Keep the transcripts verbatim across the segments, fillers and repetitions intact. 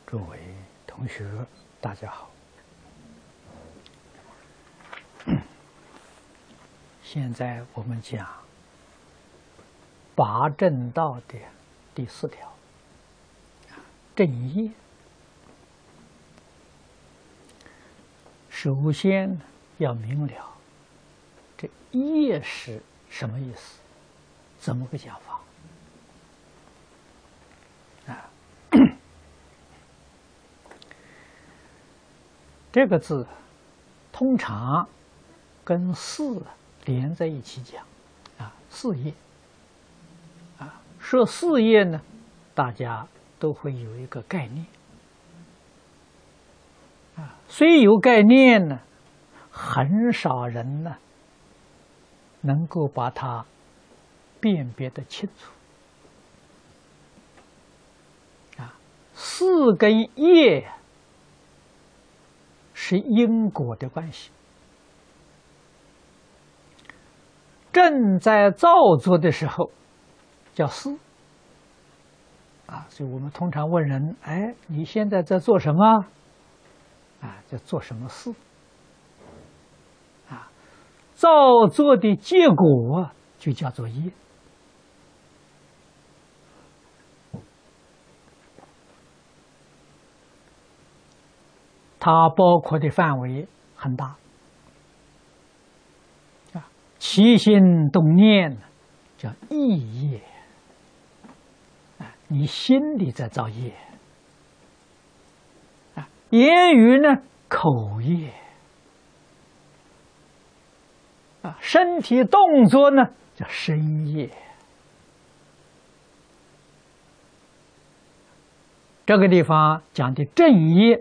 诸位同学，大家好。现在我们讲八正道的第四条，正业。首先要明了这业是什么意思，怎么个讲法啊？这个字通常跟事连在一起讲啊，事业啊，说事业呢，大家都会有一个概念啊，虽有概念呢，很少人呢能够把它辨别得清楚啊。事跟业是因果的关系，正在造作的时候叫事啊，所以我们通常问人：哎，你现在在做什么？啊，在做什么事？啊，造作的结果就叫做业。它包括的范围很大啊，起心动念叫意业啊，你心里在造业啊，言语呢口业啊，身体动作呢叫身业。这个地方讲的正业，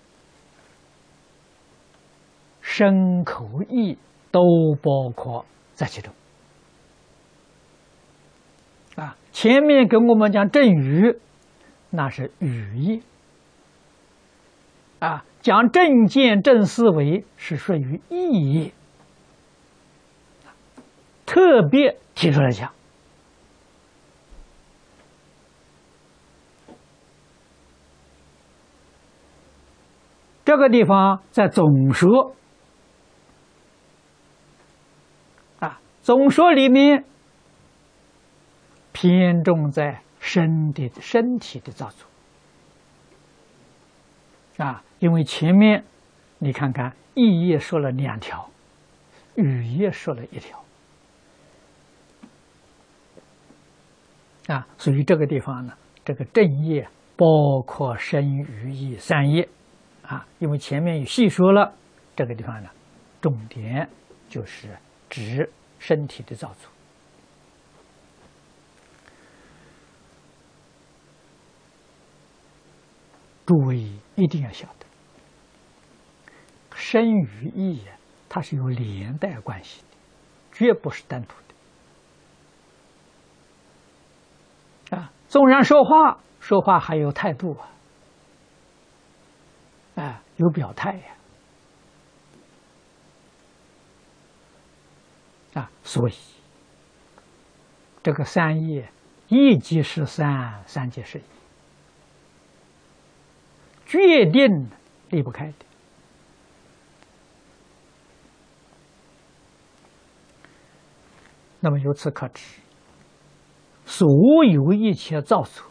身口意都包括在其中啊。前面跟我们讲正语，那是语业啊，讲正见正思维是属于意业，特别提出来讲。这个地方在总说啊，总说里面偏重在身的身体的造作啊，因为前面你看看意业说了两条，语业说了一条啊，所以这个地方呢，这个正业包括身语意三业啊，因为前面也细说了，这个地方呢，重点就是指身体的造作。诸位一定要晓得，身语意它是有连带关系的，绝不是单独的啊。纵然说话，说话还有态度啊，啊，有表态呀啊，所以这个三业，一即是三，三即是一，决定离不开的。那么由此可知，所有一切造作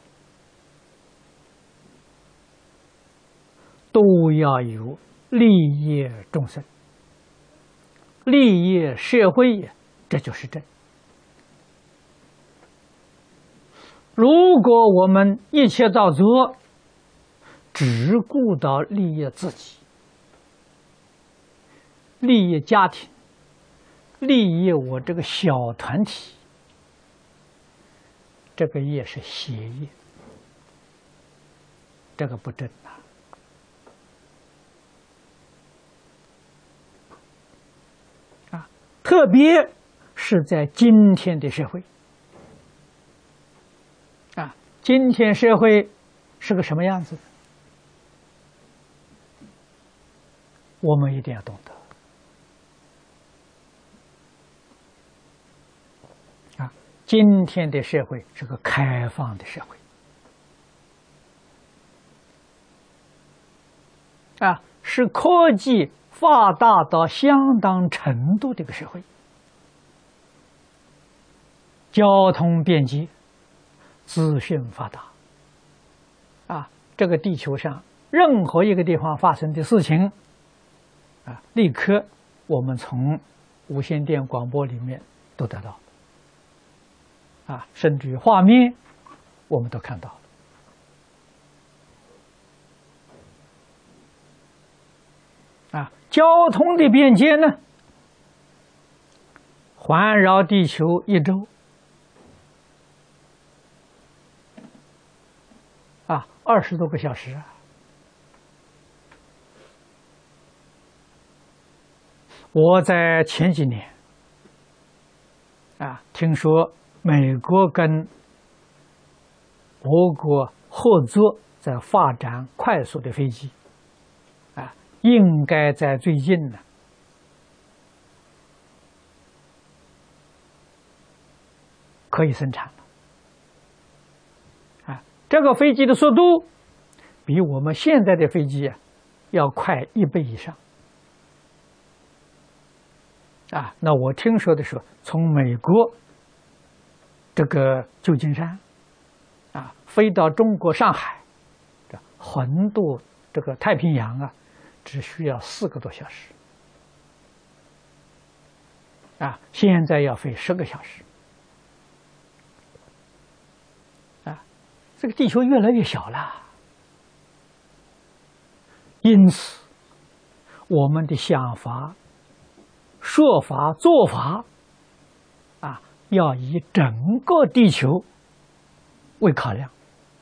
都要有利益众生、利益社会，这就是正。如果我们一切造作只顾到利益自己、利益家庭、利益我这个小团体，这个业是邪业，这个不正啊。啊，特别是在今天的社会啊，今天社会是个什么样子？我们一定要懂得啊！今天的社会是个开放的社会啊，是科技发达到相当程度的一个社会，交通便捷，资讯发达。啊，这个地球上任何一个地方发生的事情，啊，立刻我们从无线电广播里面都得到。啊，甚至于画面，我们都看到了。啊，交通的便捷呢，环绕地球一周，啊，二十多个小时啊。我在前几年，啊，听说美国跟俄国合作，在发展快速的飞机，啊，应该在最近呢，可以生产了。啊，这个飞机的速度比我们现在的飞机啊要快一倍以上。啊，那我听说的是，从美国这个旧金山，啊，飞到中国上海，这横渡这个太平洋啊，只需要四个多小时。啊，现在要飞十个小时。啊，这个地球越来越小了，因此我们的想法、说法、做法，啊，要以整个地球为考量，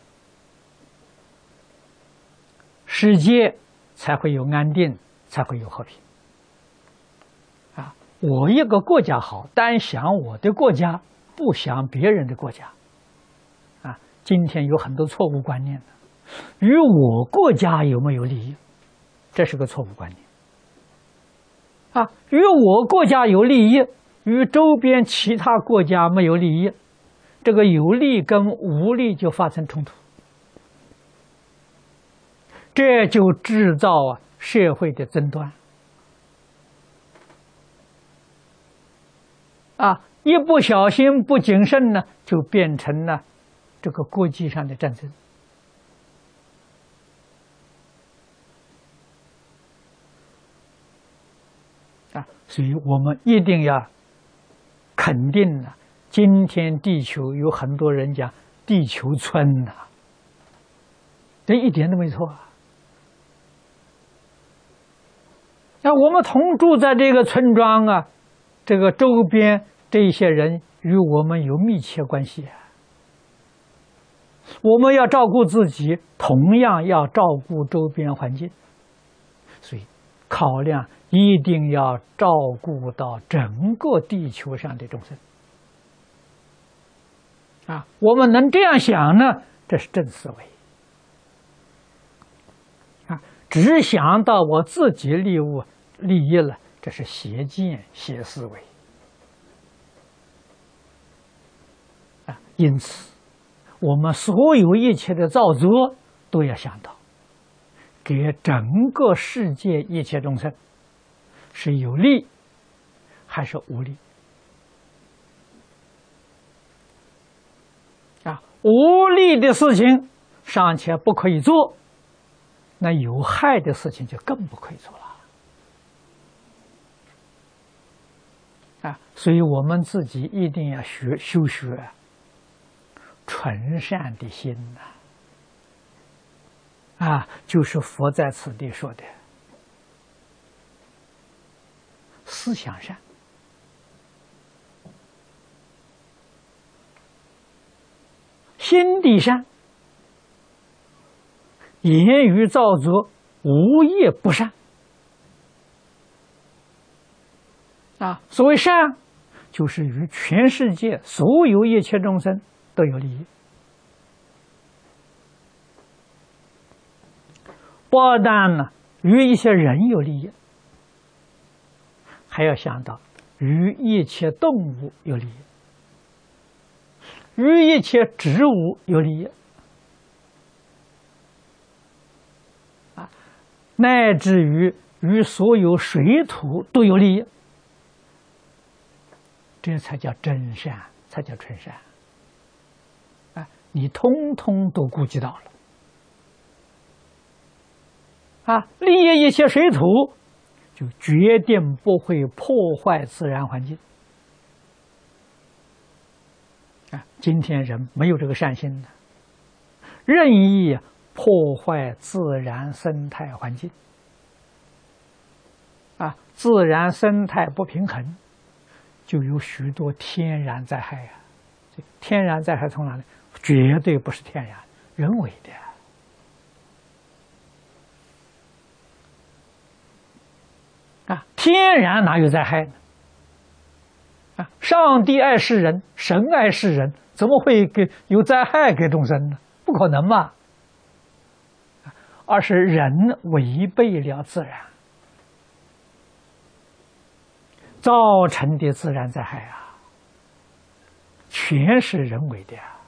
世界才会有安定，才会有和平。啊，我一个国家好，单想我的国家，不想别人的国家。啊，今天有很多错误观念的，与我国家有没有利益，这是个错误观念。啊，与我国家有利益，与周边其他国家没有利益，这个有利跟无利就发生冲突，这就制造啊社会的争端。啊，一不小心不谨慎呢，就变成了这个国际上的战争。啊，所以我们一定要肯定了，今天地球有很多人讲地球村呐、啊，这一点都没错啊。那我们同住在这个村庄啊，这个周边这些人与我们有密切关系啊。我们要照顾自己，同样要照顾周边环境，所以考量一定要照顾到整个地球上的众生。啊，我们能这样想呢，这是正思维。啊，只想到我自己利益利益了，这是邪见邪思维。啊，因此，我们所有一切的造作都要想到，给整个世界一切众生是有利还是无利。啊，无利的事情尚且不可以做，那有害的事情就更不可以做了。啊，所以我们自己一定要学修学纯善的心呐。啊，就是佛在此地说的思想善，心地善，言语造作无业不善。啊，所谓善，就是与全世界所有一切众生都有利益，不但呢与一些人有利益，还要想到与一切动物有利益，与一切植物有利益。啊， 乃至于与所有水土都有利益，这才叫真善，才叫纯善。啊，你通通都顾及到了。啊，利益一切水土，就决定不会破坏自然环境。啊，今天人没有这个善心的，任意破坏自然生态环境。啊，自然生态不平衡，就有许多天然灾害啊。天然灾害从哪里？绝对不是天然，人为的。啊，天然哪有灾害呢？啊，上帝爱世人，神爱世人，怎么会给有灾害给众生呢？不可能嘛！而是人违背了自然，造成的自然灾害啊，全是人为的啊！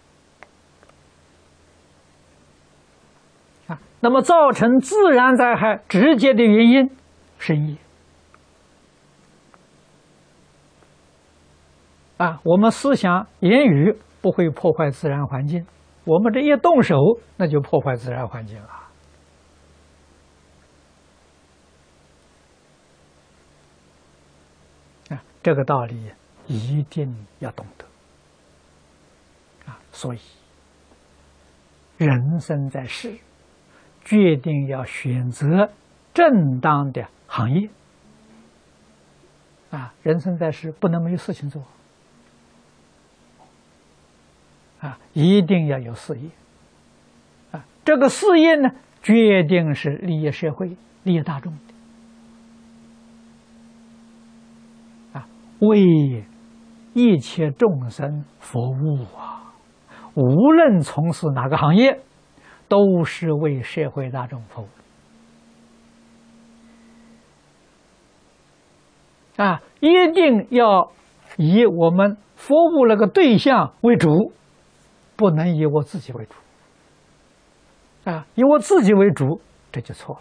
啊，那么造成自然灾害直接的原因，生业。啊，我们思想言语不会破坏自然环境，我们这一动手，那就破坏自然环境了。啊，这个道理一定要懂得。啊，所以人生在世，决定要选择正当的行业。啊，人生在世，不能没有事情做。啊，一定要有事业。啊，这个事业呢，决定是利益社会、利益大众的。啊，为一切众生服务啊，无论从事哪个行业，都是为社会大众服务。啊，一定要以我们服务那个对象为主。不能以我自己为主，啊，以我自己为主，这就错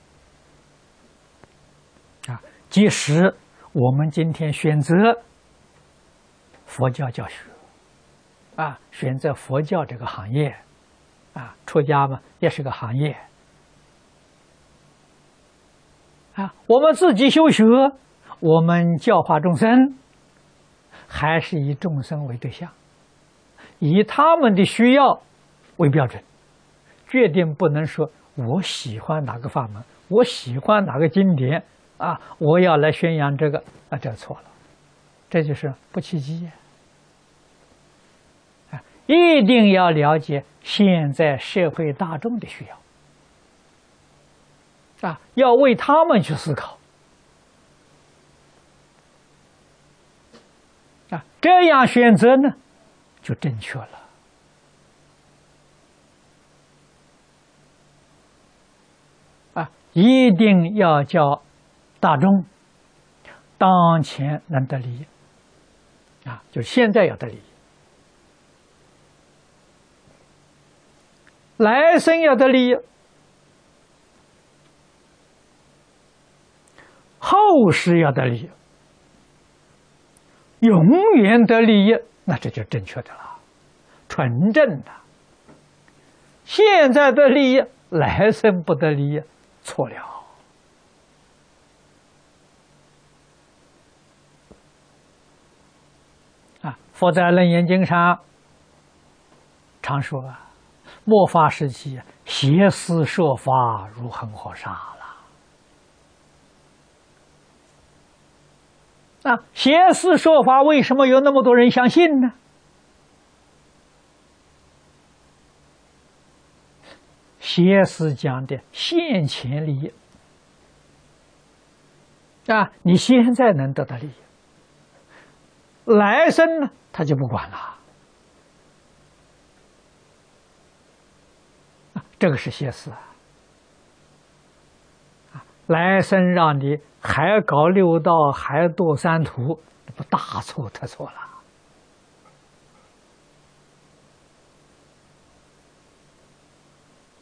了。啊，即使我们今天选择佛教教学，啊，选择佛教这个行业，啊，出家嘛也是个行业，啊，我们自己修学，我们教化众生，还是以众生为对象。以他们的需要为标准，决定不能说我喜欢哪个法门，我喜欢哪个经典啊，我要来宣扬这个啊，这错了，这就是不契机呀！啊，一定要了解现在社会大众的需要，啊，要为他们去思考，啊，这样选择呢，就正确了。啊，一定要叫大众当前能得利益，啊，就现在要得利益，来生要得利益，后世要得利益，永远得利益。那这就正确的了，纯正的。现在的利益，来生不得利益，错了。啊，佛在《楞严经》上常说啊，末法时期，邪思说法如恒河沙了。啊，邪思说法为什么有那么多人相信呢？邪思讲的现前利益啊，你现在能得到利益，来生呢他就不管了。啊，这个是邪思啊！来生让你还搞六道，还堕三途，那不大错特错了。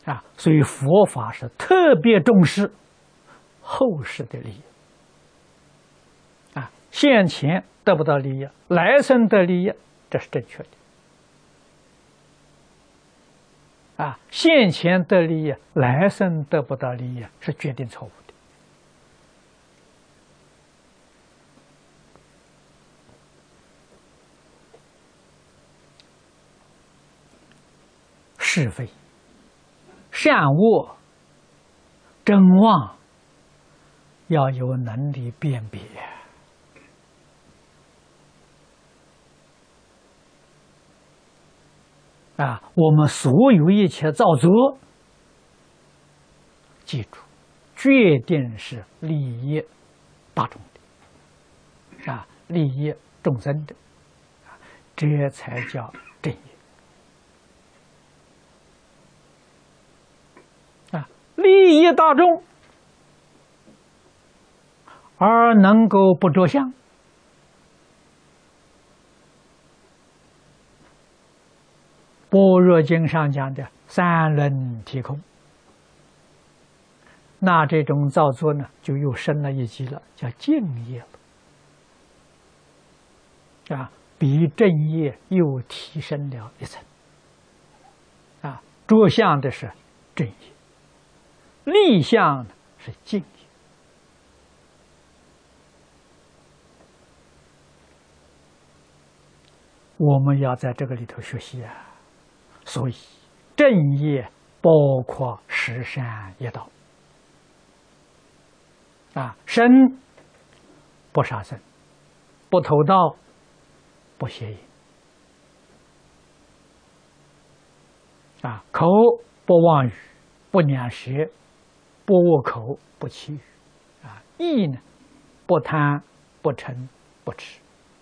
啊，所以佛法是特别重视后世的利益。啊，现前得不到利益，来生得利益，这是正确的。啊，现前得利益，来生得不到利益，是决定错误的。是非、善恶、真妄，要有能力辨别。啊，我们所有一切造作，记住，决定是利益大众的，啊，利益众生的，这才叫正业。啊，利益大众而能够不着相，般若经上讲的三轮体空，那这种造作呢，就又升了一级了，叫净业了，啊，比正业又提升了一层。啊，着相的是正业，立相呢是净业。我们要在这个里头学习啊。所以，正业包括十善业道。啊，身不杀生，不偷盗，不邪淫。啊，口不妄语，不两舌，不恶口，不绮语。啊，意呢，不贪，不嗔，不痴。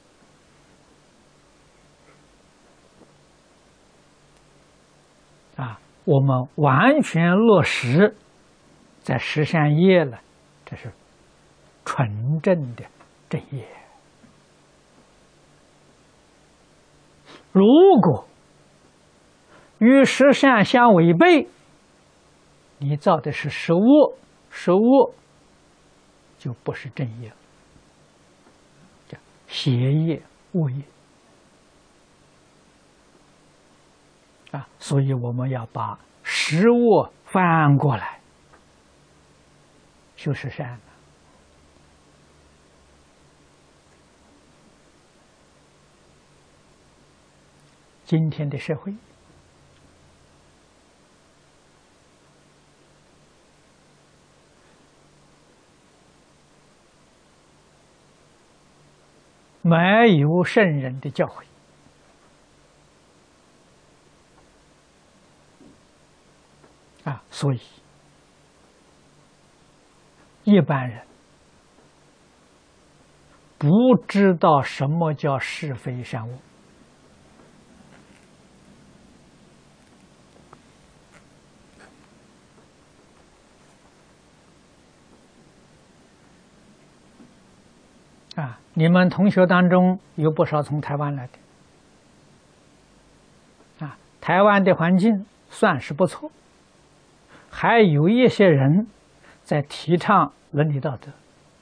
啊，我们完全落实在十善业了，这是纯正的正业。如果与十善相违背，你造的是十恶，十恶就不是正业了，叫邪业、恶业。啊，所以我们要把十恶翻过来，修十善。今天的社会，没有圣人的教诲。啊，所以一般人不知道什么叫是非善恶。啊，你们同学当中有不少从台湾来的。啊，台湾的环境算是不错。还有一些人在提倡伦理道德，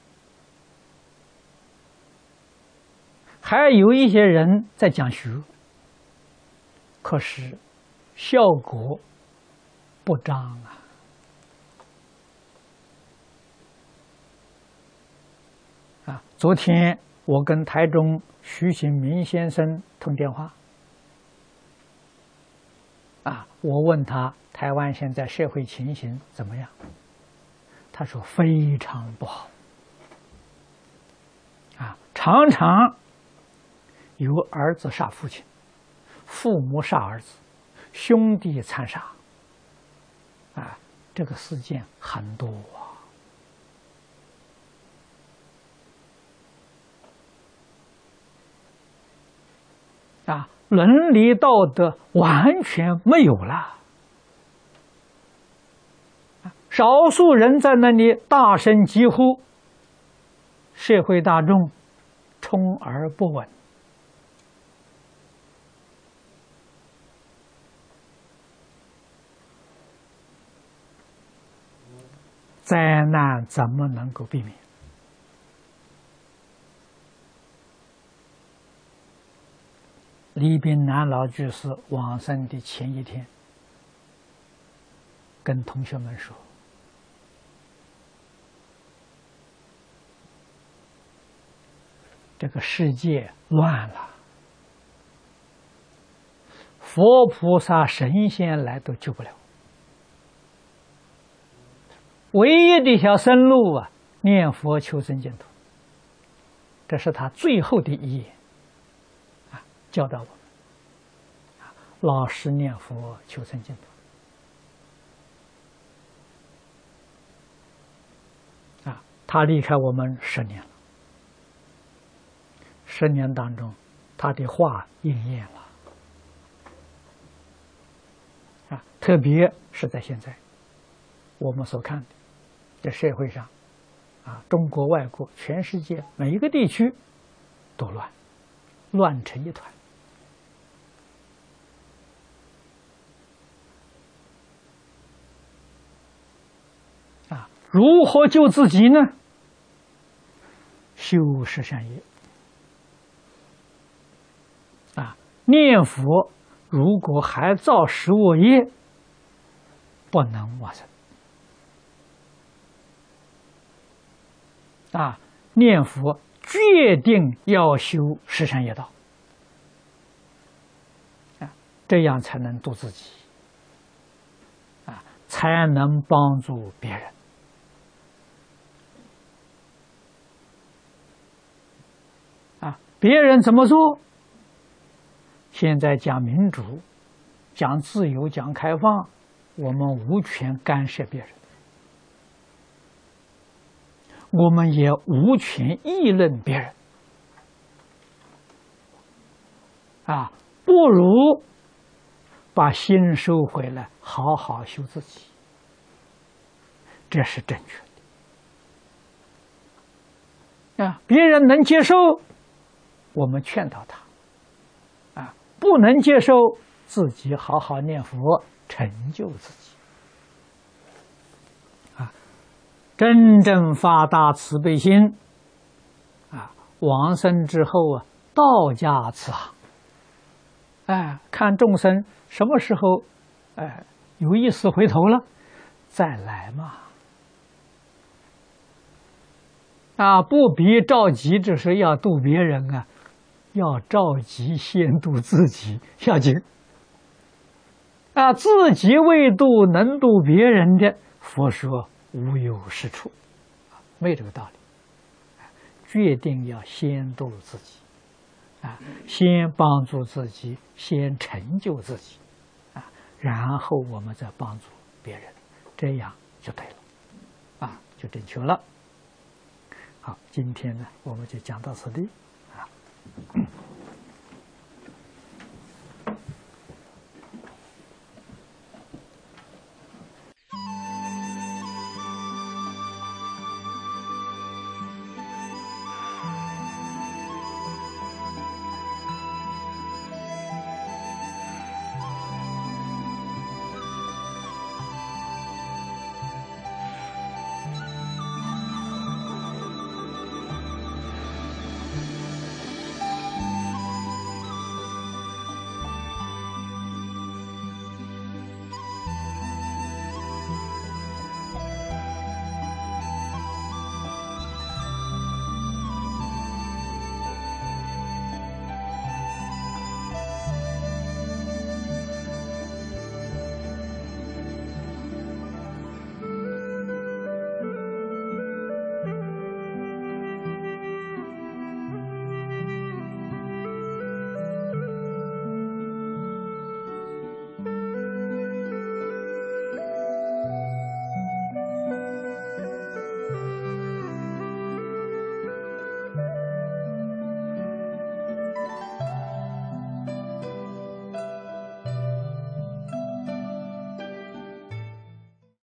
还有一些人在讲学，可是效果不彰啊！啊，昨天我跟台中徐新明先生通电话，啊，我问他台湾现在社会情形怎么样？他说非常不好，啊，常常有儿子杀父亲，父母杀儿子，兄弟残杀，啊，这个事件很多啊，啊，伦理道德完全没有了。少数人在那里大声疾呼，社会大众充耳不闻。 灾难怎么能够避免？李炳南老居士往生的前一天，跟同学们说：“这个世界乱了，佛菩萨、神仙来都救不了，唯一的一条生路啊，念佛求生净土。”这是他最后的遗言啊，教导我们：老实念佛求生净土。啊，他离开我们十年了，十年当中，他的话应验了。啊，特别是在现在，我们所看的，在社会上，啊，中国、外国、全世界每一个地区都乱，乱成一团。啊，如何救自己呢？修十善业。啊，念佛如果还造十恶业，不能往生。啊，念佛决定要修十善业道，啊，这样才能度自己，啊，才能帮助别人。啊，别人怎么做？现在讲民主，讲自由，讲开放，我们无权干涉别人。我们也无权议论别人，啊，不如把心收回来，好好修自己，这是正确的。啊，别人能接受，我们劝导他；啊，不能接受，自己好好念佛，成就自己。真正发大慈悲心，啊，往生之后啊，道家慈航，哎，看众生什么时候，哎，有意思回头了，再来嘛，啊，不必着急，这是要度别人啊，要着急先度自己要紧，啊，自己未度，能度别人的，佛说无有是处，没这个道理。决定要先度自己，啊，先帮助自己，先成就自己，啊，然后我们再帮助别人，这样就对了，啊，就正确了。好，今天呢，我们就讲到此地，啊。